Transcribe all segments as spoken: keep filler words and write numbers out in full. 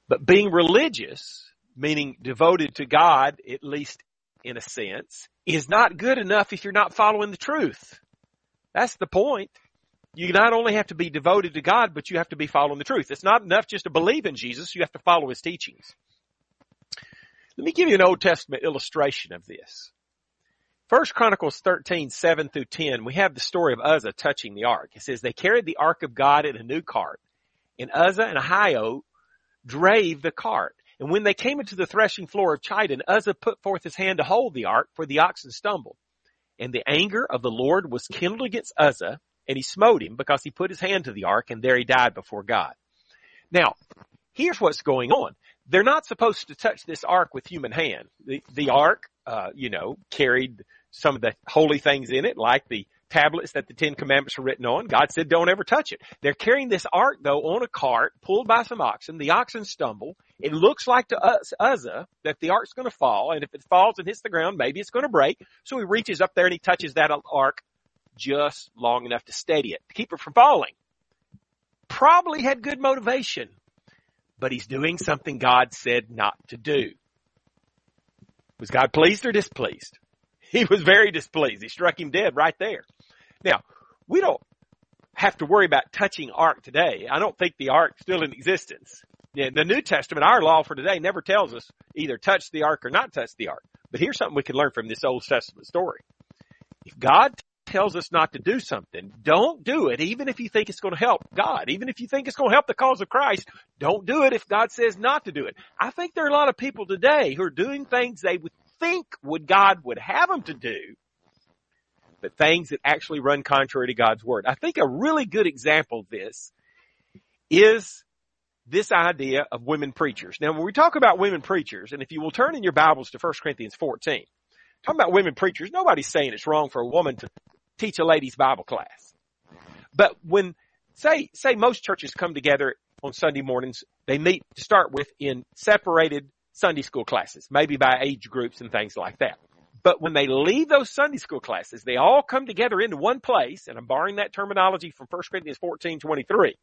But being religious, meaning devoted to God, at least in a sense, is not good enough if you're not following the truth. That's the point. You not only have to be devoted to God, but you have to be following the truth. It's not enough just to believe in Jesus. You have to follow his teachings. Let me give you an Old Testament illustration of this. First Chronicles thirteen, seven through ten, we have the story of Uzzah touching the ark. It says, they carried the ark of God in a new cart, and Uzzah and Ahio drave the cart. And when they came into the threshing floor of Chidon, Uzzah put forth his hand to hold the ark, for the oxen stumbled. And the anger of the Lord was kindled against Uzzah, and he smote him because he put his hand to the ark, and there he died before God. Now, here's what's going on. They're not supposed to touch this ark with human hand. The, the ark, uh, you know, carried some of the holy things in it, like the tablets that the Ten Commandments are written on. God said, don't ever touch it. They're carrying this ark, though, on a cart, pulled by some oxen. The oxen stumble. It looks like to us, Uzzah that the ark's going to fall, and if it falls and hits the ground, maybe it's going to break. So he reaches up there and he touches that ark just long enough to steady it, to keep it from falling. Probably had good motivation, but he's doing something God said not to do. Was God pleased or displeased? He was very displeased. He struck him dead right there. Now, we don't have to worry about touching ark today. I don't think the ark's still in existence. In the New Testament, our law for today never tells us either touch the ark or not touch the ark. But here's something we can learn from this Old Testament story. If God tells us not to do something, don't do it, even if you think it's going to help God. Even if you think it's going to help the cause of Christ, don't do it if God says not to do it. I think there are a lot of people today who are doing things they would think would God would have them to do, but things that actually run contrary to God's word. I think a really good example of this is this idea of women preachers. Now, when we talk about women preachers, and if you will turn in your Bibles to First Corinthians fourteen, talking about women preachers, nobody's saying it's wrong for a woman to teach a ladies' Bible class. But when, say, say most churches come together on Sunday mornings, they meet to start with in separated Sunday school classes, maybe by age groups and things like that. But when they leave those Sunday school classes, they all come together into one place, and I'm borrowing that terminology from First Corinthians fourteen twenty-three.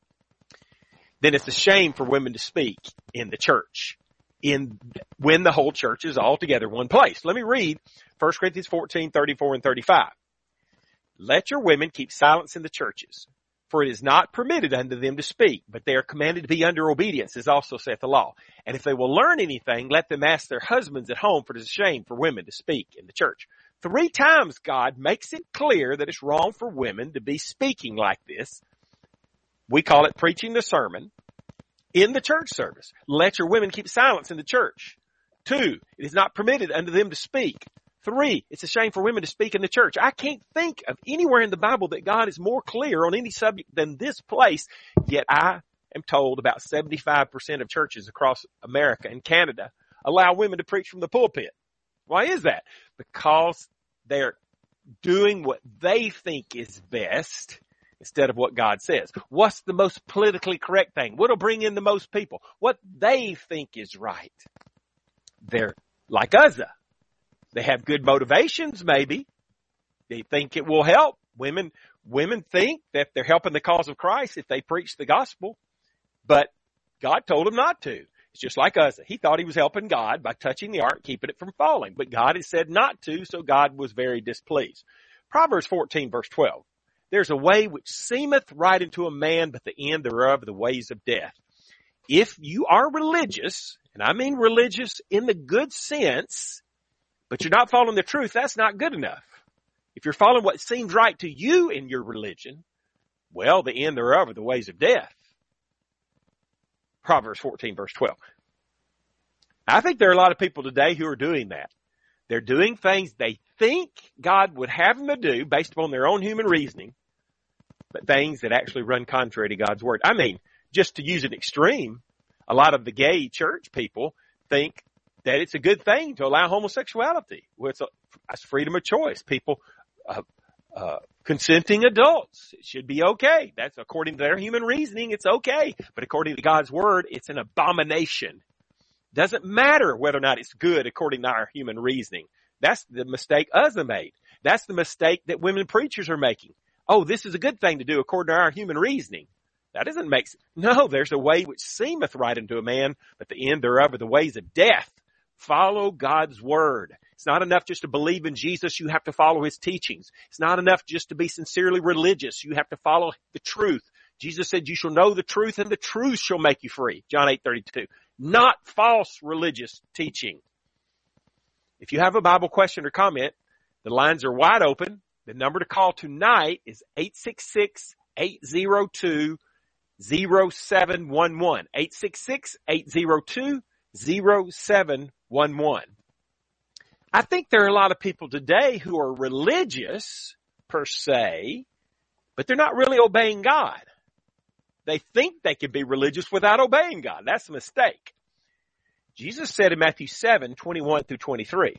Then it's a shame for women to speak in the church, in when the whole church is all together in one place. Let me read First Corinthians fourteen thirty-four and thirty-five. Let your women keep silence in the churches, for it is not permitted unto them to speak, but they are commanded to be under obedience, as also saith the law. And if they will learn anything, let them ask their husbands at home, for it is a shame for women to speak in the church. Three times God makes it clear that it's wrong for women to be speaking like this. We call it preaching the sermon in the church service. Let your women keep silence in the church. Two, it is not permitted unto them to speak. Three, it's a shame for women to speak in the church. I can't think of anywhere in the Bible that God is more clear on any subject than this place, yet I am told about seventy-five percent of churches across America and Canada allow women to preach from the pulpit. Why is that? Because they're doing what they think is best instead of what God says. What's the most politically correct thing? What'll bring in the most people? What they think is right. They're like Uzzah. They have good motivations, maybe. They think it will help. Women, women think that they're helping the cause of Christ if they preach the gospel. But God told them not to. It's just like Uzzah. He thought he was helping God by touching the ark, keeping it from falling. But God has said not to, so God was very displeased. Proverbs fourteen, verse twelve. There's a way which seemeth right unto a man, but the end thereof are the ways of death. If you are religious, and I mean religious in the good sense, but you're not following the truth, that's not good enough. If you're following what seems right to you in your religion, well, the end thereof are the ways of death. Proverbs fourteen, verse twelve. I think there are a lot of people today who are doing that. They're doing things they think God would have them to do based upon their own human reasoning, but things that actually run contrary to God's word. I mean, just to use an extreme, a lot of the gay church people think that it's a good thing to allow homosexuality. Well, it's a, it's freedom of choice. People, uh, uh, consenting adults, it should be okay. That's according to their human reasoning, it's okay. But according to God's word, it's an abomination. Doesn't matter whether or not it's good according to our human reasoning. That's the mistake Uzzah made. That's the mistake that women preachers are making. Oh, this is a good thing to do according to our human reasoning. That doesn't make sense. No, there's a way which seemeth right unto a man, but the end thereof are the ways of death. Follow God's word. It's not enough just to believe in Jesus. You have to follow his teachings. It's not enough just to be sincerely religious. You have to follow the truth. Jesus said, you shall know the truth and the truth shall make you free. John eight thirty-two. Not false religious teaching. If you have a Bible question or comment, the lines are wide open. The number to call tonight is eight six six, eight zero two, zero seven one one. eight six six, eight zero two, zero seven one one. I think there are a lot of people today who are religious per se, but they're not really obeying God. They think they can be religious without obeying God. That's a mistake. Jesus said in Matthew seven, twenty-one through twenty-three,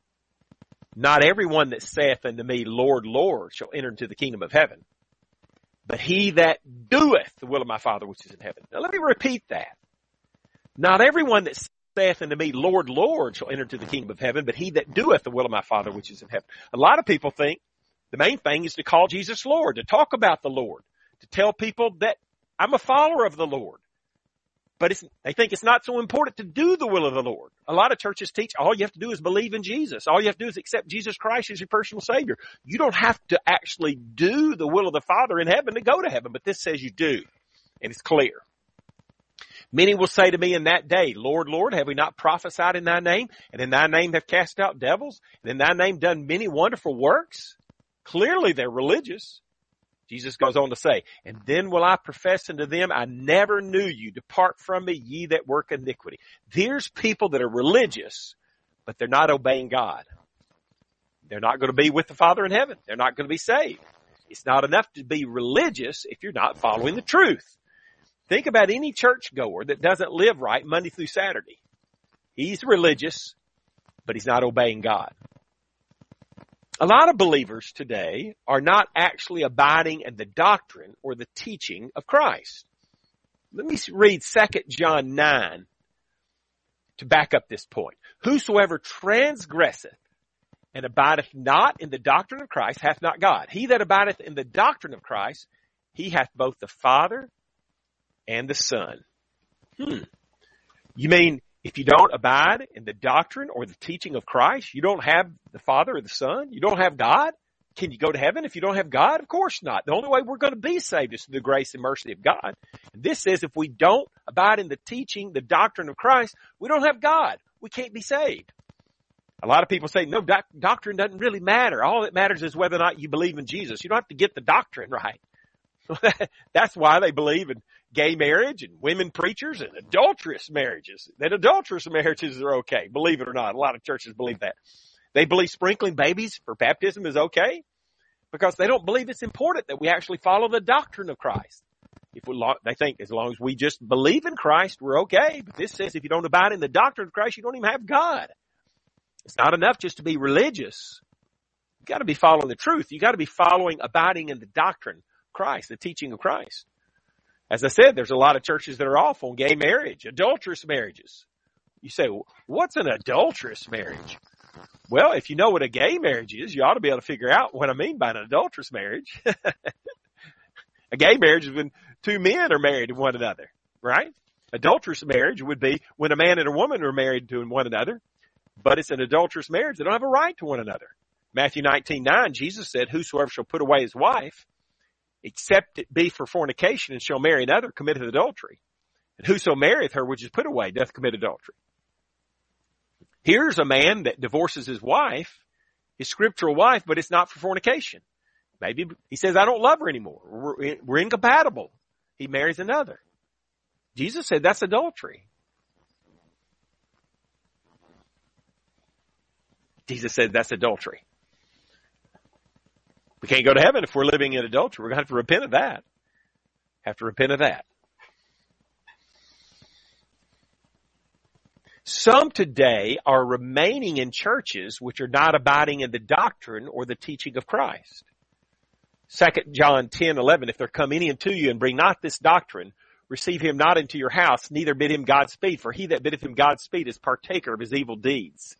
not everyone that saith unto me, Lord, Lord, shall enter into the kingdom of heaven, but he that doeth the will of my Father which is in heaven. Now let me repeat that. Not everyone that saith unto me, Lord, Lord, shall enter into the kingdom of heaven, but he that doeth the will of my Father which is in heaven. A lot of people think the main thing is to call Jesus Lord, to talk about the Lord, to tell people that I'm a follower of the Lord. But it's, they think it's not so important to do the will of the Lord. A lot of churches teach all you have to do is believe in Jesus. All you have to do is accept Jesus Christ as your personal Savior. You don't have to actually do the will of the Father in heaven to go to heaven, but this says you do, and it's clear. Many will say to me in that day, Lord, Lord, have we not prophesied in thy name, and in thy name have cast out devils, and in thy name done many wonderful works? Clearly they're religious. Jesus goes on to say, and then will I profess unto them, I never knew you. Depart from me, ye that work iniquity. There's people that are religious, but they're not obeying God. They're not going to be with the Father in heaven. They're not going to be saved. It's not enough to be religious if you're not following the truth. Think about any churchgoer that doesn't live right Monday through Saturday. He's religious, but he's not obeying God. A lot of believers today are not actually abiding in the doctrine or the teaching of Christ. Let me read Second John nine to back up this point. Whosoever transgresseth and abideth not in the doctrine of Christ hath not God. He that abideth in the doctrine of Christ, he hath both the Father and the Son. Hmm. You mean if you don't abide in the doctrine or the teaching of Christ, you don't have the Father or the Son? You don't have God? Can you go to heaven if you don't have God? Of course not. The only way we're going to be saved is through the grace and mercy of God. And this says if we don't abide in the teaching, the doctrine of Christ, we don't have God. We can't be saved. A lot of people say, no, doc- doctrine doesn't really matter. All that matters is whether or not you believe in Jesus. You don't have to get the doctrine right. That's why they believe in gay marriage and women preachers and adulterous marriages. That adulterous marriages are okay, believe it or not. A lot of churches believe that. They believe sprinkling babies for baptism is okay because they don't believe it's important that we actually follow the doctrine of Christ. If we, they think as long as we just believe in Christ, we're okay. But this says if you don't abide in the doctrine of Christ, you don't even have God. It's not enough just to be religious. You got to be following the truth. You got to be following, abiding in the doctrine of Christ, the teaching of Christ. As I said, there's a lot of churches that are off on gay marriage, adulterous marriages. You say, what's an adulterous marriage? Well, if you know what a gay marriage is, you ought to be able to figure out what I mean by an adulterous marriage. A gay marriage is when two men are married to one another, right? Adulterous marriage would be when a man and a woman are married to one another, but it's an adulterous marriage. They don't have a right to one another. Matthew nineteen nine, Jesus said, whosoever shall put away his wife, except it be for fornication, and shall marry another, committeth adultery. And whoso marrieth her which is put away doth commit adultery. Here's a man that divorces his wife, his scriptural wife, but it's not for fornication. Maybe he says, I don't love her anymore. We're, we're incompatible. He marries another. Jesus said that's adultery. Jesus said that's adultery. We can't go to heaven if we're living in adultery. We're going to have to repent of that. Have to repent of that. Some today are remaining in churches which are not abiding in the doctrine or the teaching of Christ. Second John ten eleven, if there come any unto you and bring not this doctrine, receive him not into your house, neither bid him Godspeed, for he that biddeth him Godspeed is partaker of his evil deeds.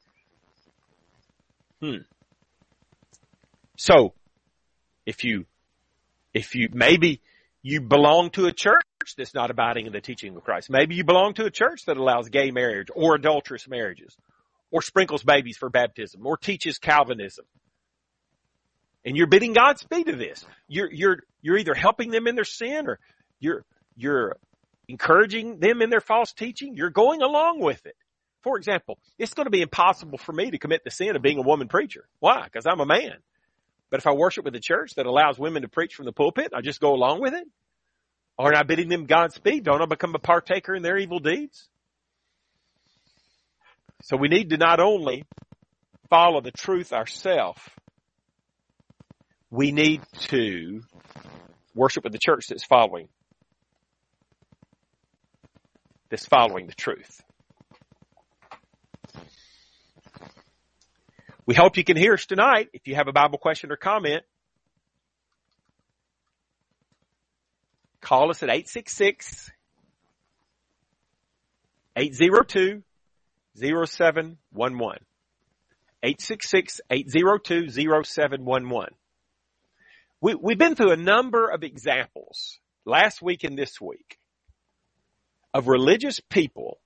Hmm. So, if you, if you, maybe you belong to a church that's not abiding in the teaching of Christ. Maybe you belong to a church that allows gay marriage or adulterous marriages or sprinkles babies for baptism or teaches Calvinism. And you're bidding Godspeed to this. You're, you're, you're either helping them in their sin or you're, you're encouraging them in their false teaching. You're going along with it. For example, it's going to be impossible for me to commit the sin of being a woman preacher. Why? Because I'm a man. But if I worship with a church that allows women to preach from the pulpit, I just go along with it. Aren't I bidding them Godspeed? Don't I become a partaker in their evil deeds? So we need to not only follow the truth ourselves, we need to worship with the church that's following, that's following the truth. We hope you can hear us tonight. If you have a Bible question or comment, call us at eight six six, eight zero two, zero seven one one. eight six six, eight zero two, zero seven one one. We, we've been through a number of examples last week and this week of religious people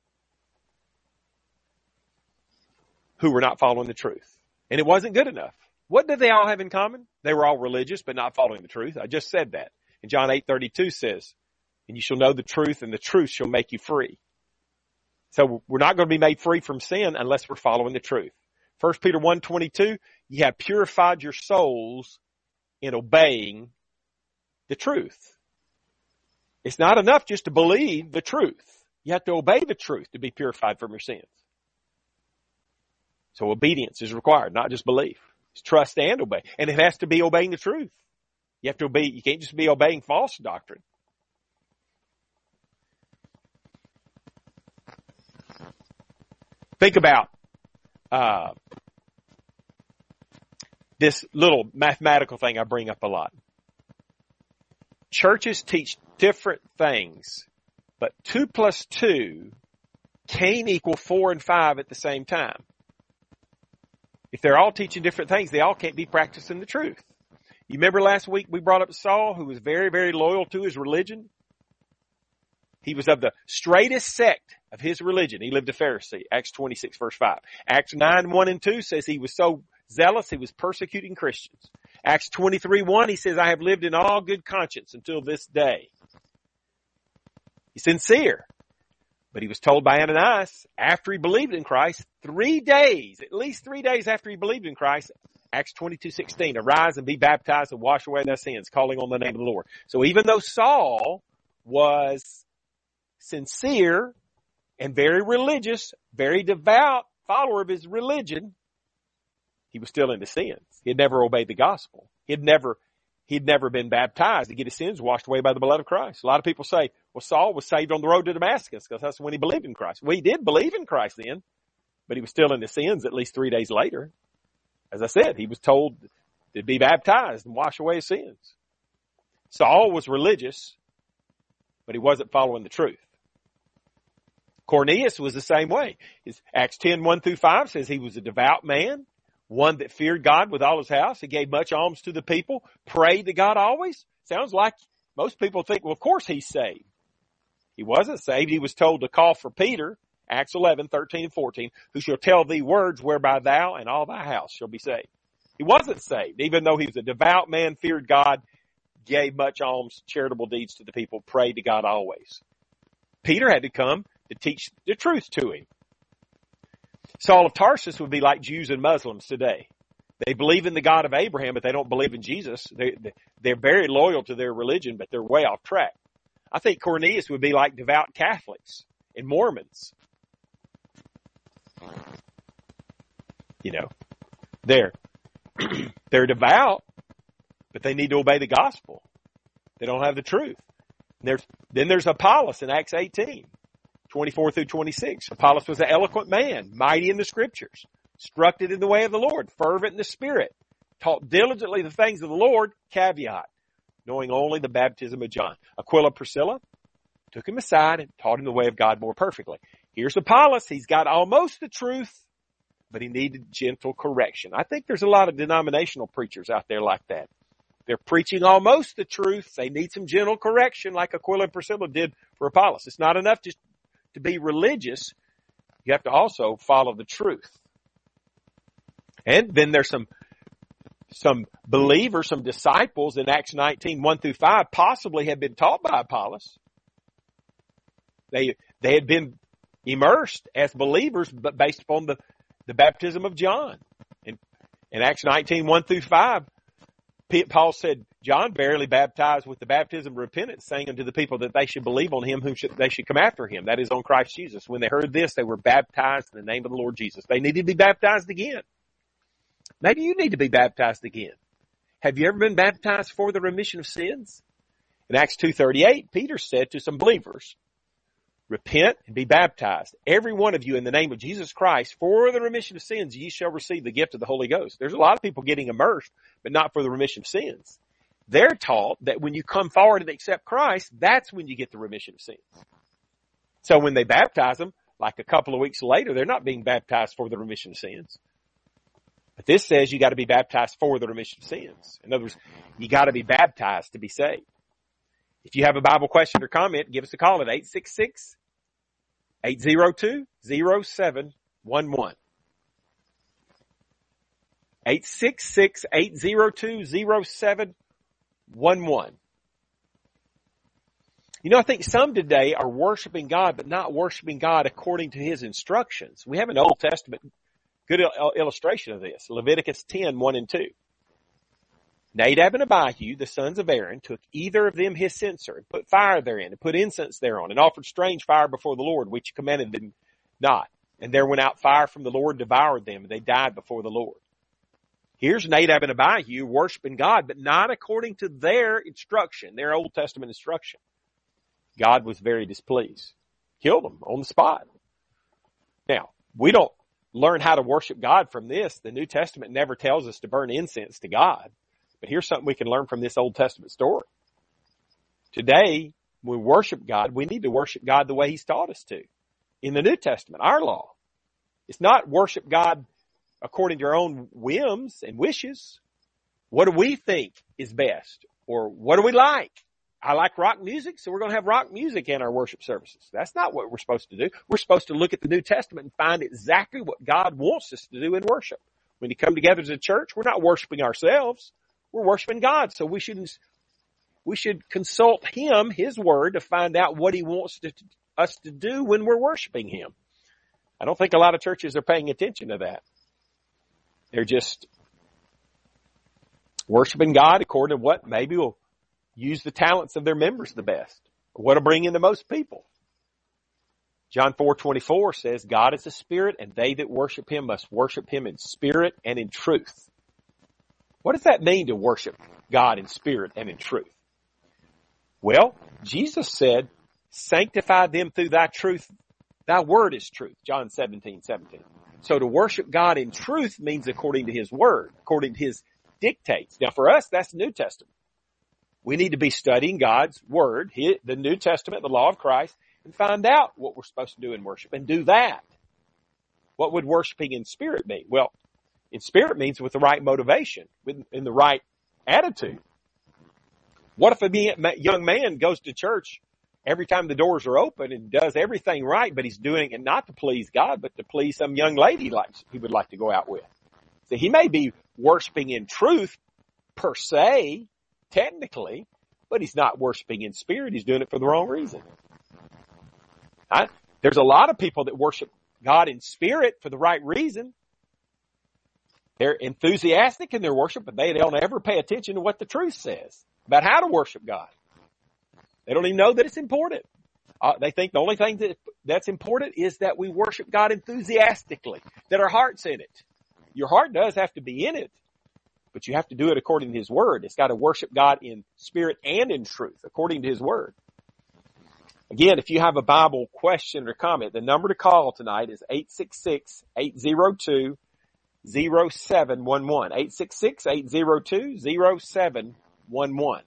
who were not following the truth. And it wasn't good enough. What did they all have in common? They were all religious, but not following the truth. I just said that. And John eight thirty-two says, and you shall know the truth, and the truth shall make you free. So we're not going to be made free from sin unless we're following the truth. First Peter one twenty-two, you have purified your souls in obeying the truth. It's not enough just to believe the truth. You have to obey the truth to be purified from your sins. So obedience is required, not just belief. It's trust and obey. And it has to be obeying the truth. You have to obey, you can't just be obeying false doctrine. Think about uh, this little mathematical thing I bring up a lot. Churches teach different things, but two plus two can't equal four and five at the same time. If they're all teaching different things, they all can't be practicing the truth. You remember last week we brought up Saul, who was very, very loyal to his religion? He was of the straightest sect of his religion. He lived a Pharisee. Acts twenty-six, verse five. Acts nine, one and two says he was so zealous he was persecuting Christians. Acts twenty-three, one, he says, I have lived in all good conscience until this day. He's sincere. But he was told by Ananias, after he believed in Christ, three days, at least three days after he believed in Christ, Acts twenty-two, sixteen, arise and be baptized and wash away thy sins, calling on the name of the Lord. So even though Saul was sincere and very religious, very devout follower of his religion, he was still into sins. He had never obeyed the gospel. He had never, he'd never been baptized to get his sins washed away by the blood of Christ. A lot of people say, well, Saul was saved on the road to Damascus because that's when he believed in Christ. Well, he did believe in Christ then, but he was still into sins at least three days later. As I said, he was told to be baptized and wash away his sins. Saul was religious, but he wasn't following the truth. Cornelius was the same way. His Acts ten, one through five says he was a devout man, one that feared God with all his house. He gave much alms to the people, prayed to God always. Sounds like most people think, well, of course he's saved. He wasn't saved. He was told to call for Peter, Acts eleven, thirteen and fourteen, who shall tell thee words whereby thou and all thy house shall be saved. He wasn't saved, even though he was a devout man, feared God, gave much alms, charitable deeds to the people, prayed to God always. Peter had to come to teach the truth to him. Saul of Tarsus would be like Jews and Muslims today. They believe in the God of Abraham, but they don't believe in Jesus. They, they're very loyal to their religion, but they're way off track. I think Cornelius would be like devout Catholics and Mormons. You know, they're, they're devout, but they need to obey the gospel. They don't have the truth. There's, then there's Apollos in Acts eighteen, twenty-four through twenty-six. Apollos was an eloquent man, mighty in the scriptures, instructed in the way of the Lord, fervent in the spirit, taught diligently the things of the Lord, caveat, knowing only the baptism of John. Aquila, Priscilla took him aside and taught him the way of God more perfectly. Here's Apollos. He's got almost the truth, but he needed gentle correction. I think there's a lot of denominational preachers out there like that. they're preaching almost the truth. They need some gentle correction like Aquila and Priscilla did for Apollos. It's not enough just to be religious. You have to also follow the truth. And then there's some some believers, some disciples in Acts nineteen, one through five possibly had been taught by Apollos. They they had been immersed as believers, but based upon the, the baptism of John. In, in Acts nineteen, one through five, Paul said, John barely baptized with the baptism of repentance, saying unto the people that they should believe on him whom should, they should come after him. That is on Christ Jesus. When they heard this, they were baptized in the name of the Lord Jesus. They needed to be baptized again. Maybe you need to be baptized again. Have you ever been baptized for the remission of sins? In Acts two thirty-eight, Peter said to some believers, repent and be baptized, every one of you in the name of Jesus Christ, for the remission of sins, ye shall receive the gift of the Holy Ghost. There's a lot of people getting immersed, but not for the remission of sins. They're taught that when you come forward and accept Christ, that's when you get the remission of sins. So when they baptize them, like a couple of weeks later, they're not being baptized for the remission of sins. But this says you got to be baptized for the remission of sins. In other words, you got to be baptized to be saved. If you have a Bible question or comment, give us a call at eight six six, eight zero two, zero seven one one. eight six six, eight zero two, zero seven one one. You know, I think some today are worshiping God, but not worshiping God according to his instructions. We have an Old Testament good illustration of this. Leviticus ten, one and two. Nadab and Abihu, the sons of Aaron, took either of them his censer and put fire therein and put incense thereon and offered strange fire before the Lord, which he commanded them not. And there went out fire from the Lord, devoured them, and they died before the Lord. Here's Nadab and Abihu worshiping God, but not according to their instruction, their Old Testament instruction. God was very displeased. Killed them on the spot. Now, we don't learn how to worship God from this. The New Testament never tells us to burn incense to God. But here's something we can learn from this Old Testament story. Today, when we worship God, we need to worship God the way he's taught us to. In the New Testament, our law. It's not worship God according to our own whims and wishes. What do we think is best? Or what do we like? I like rock music, so we're going to have rock music in our worship services. That's not what we're supposed to do. We're supposed to look at the New Testament and find exactly what God wants us to do in worship. When you come together as a church, we're not worshiping ourselves. We're worshiping God. So we should, we should consult him, his word, to find out what he wants to, us to do when we're worshiping him. I don't think a lot of churches are paying attention to that. They're just worshiping God according to what maybe will use the talents of their members the best, or what will bring in the most people. John four twenty-four says, God is a spirit, and they that worship him must worship him in spirit and in truth. What does that mean to worship God in spirit and in truth? Well, Jesus said, sanctify them through thy truth. Thy word is truth. John seventeen, seventeen. So to worship God in truth means according to his word, according to his dictates. Now for us, that's the New Testament. We need to be studying God's word, the New Testament, the law of Christ, and find out what we're supposed to do in worship and do that. What would worshiping in spirit mean? Well, in spirit means with the right motivation, with, in the right attitude. What if a young man goes to church every time the doors are open and does everything right, but he's doing it not to please God, but to please some young lady he likes, he would like to go out with? So he may be worshiping in truth per se, technically, but he's not worshiping in spirit. He's doing it for the wrong reason. I, there's a lot of people that worship God in spirit for the right reason. They're enthusiastic in their worship, but they don't ever pay attention to what the truth says about how to worship God. They don't even know that it's important. Uh, they think the only thing that, that's important is that we worship God enthusiastically, that our heart's in it. Your heart does have to be in it, but you have to do it according to his word. It's got to worship God in spirit and in truth, according to his word. Again, if you have a Bible question or comment, the number to call tonight is eight six six, eight zero two, zero seven one one. eight six six, eight zero two, zero seven one one.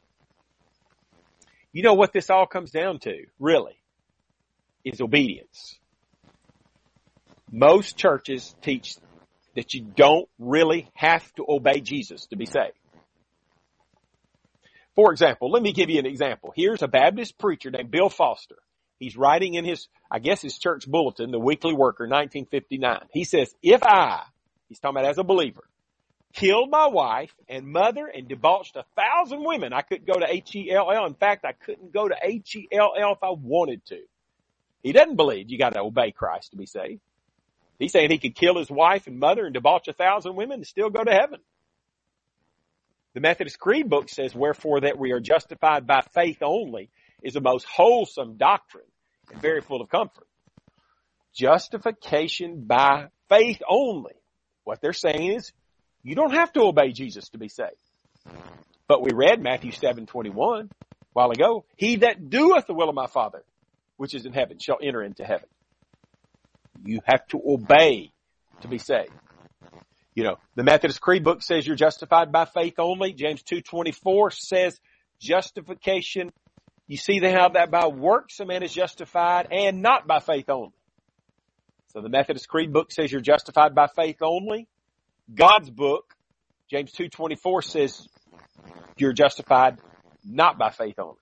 You know what this all comes down to, really, is obedience. Most churches teach that you don't really have to obey Jesus to be saved. For example, let me give you an example. Here's a Baptist preacher named Bill Foster. He's writing in his, I guess his church bulletin, the Weekly Worker, nineteen fifty-nine. He says, if I, he's talking about as a believer, killed my wife and mother and debauched a thousand women, I couldn't go to H E L L. In fact, I couldn't go to H E L L if I wanted to. He doesn't believe you got to obey Christ to be saved. He's saying he could kill his wife and mother and debauch a thousand women and still go to heaven. The Methodist Creed book says, wherefore that we are justified by faith only is a most wholesome doctrine and very full of comfort. Justification by faith only. What they're saying is, you don't have to obey Jesus to be saved. But we read Matthew seven twenty-one a while ago. He that doeth the will of my Father, which is in heaven, shall enter into heaven. You have to obey to be saved. You know, the Methodist Creed book says you're justified by faith only. James two twenty-four says justification. You see how that by works a man is justified and not by faith only. So the Methodist Creed book says you're justified by faith only. God's book, James two twenty-four, says you're justified not by faith only.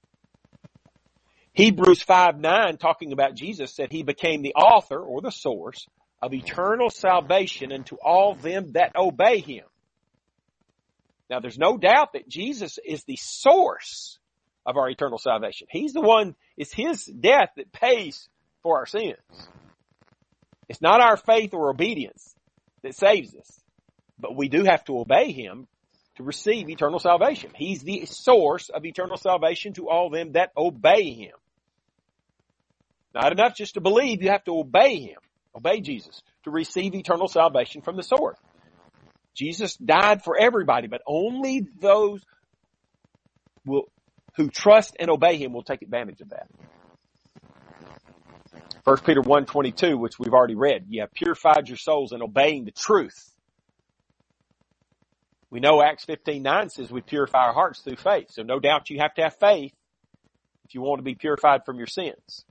Hebrews five nine, talking about Jesus, said he became the author or the source of eternal salvation unto all them that obey him. Now there's no doubt that Jesus is the source of our eternal salvation. He's the one, it's his death that pays for our sins. It's not our faith or obedience that saves us, but we do have to obey him to receive eternal salvation. He's the source of eternal salvation to all them that obey him. Not enough just to believe, you have to obey him, obey Jesus, to receive eternal salvation from the source. Jesus died for everybody, but only those will, who trust and obey him will take advantage of that. First Peter one twenty-two, which we've already read, you have purified your souls in obeying the truth. We know Acts fifteen nine says we purify our hearts through faith. So no doubt you have to have faith if you want to be purified from your sins.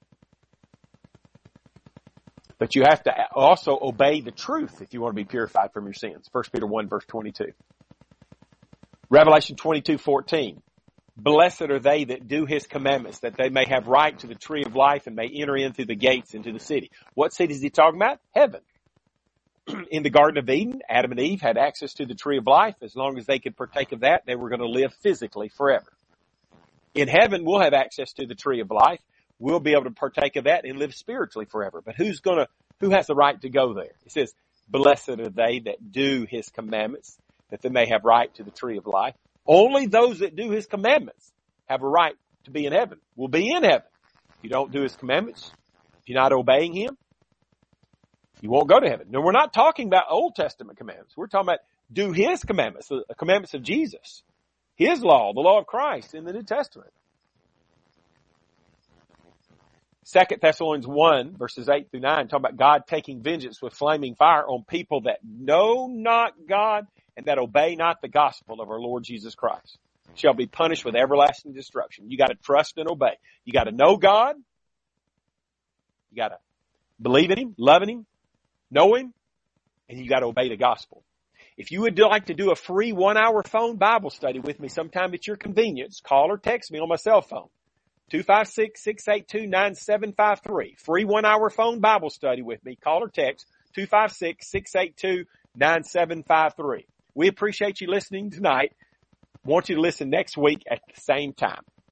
But you have to also obey the truth if you want to be purified from your sins. First Peter one verse twenty-two. Revelation twenty-two fourteen. Blessed are they that do his commandments, that they may have right to the tree of life and may enter in through the gates into the city. What city is he talking about? Heaven. In the Garden of Eden, Adam and Eve had access to the tree of life. As long as they could partake of that, they were going to live physically forever. In heaven, we'll have access to the tree of life. We'll be able to partake of that and live spiritually forever. But who's going to, who has the right to go there? It says, blessed are they that do his commandments, that they may have right to the tree of life. Only those that do his commandments have a right to be in heaven, will be in heaven. If you don't do his commandments, if you're not obeying him, you won't go to heaven. No, we're not talking about Old Testament commandments. We're talking about do his commandments, the commandments of Jesus, his law, the law of Christ in the New Testament. Second Thessalonians one, verses eight through nine, talking about God taking vengeance with flaming fire on people that know not God and that obey not the gospel of our Lord Jesus Christ, shall be punished with everlasting destruction. You got to trust and obey. You got to know God. You got to believe in him, love in him, know him, and you got to obey the gospel. If you would like to do a free one-hour phone Bible study with me sometime at your convenience, call or text me on my cell phone. two five six, six eight two, nine seven five three. Free one-hour phone Bible study with me. Call or text two five six, six eight two, nine seven five three. We appreciate you listening tonight. Want you to listen next week at the same time.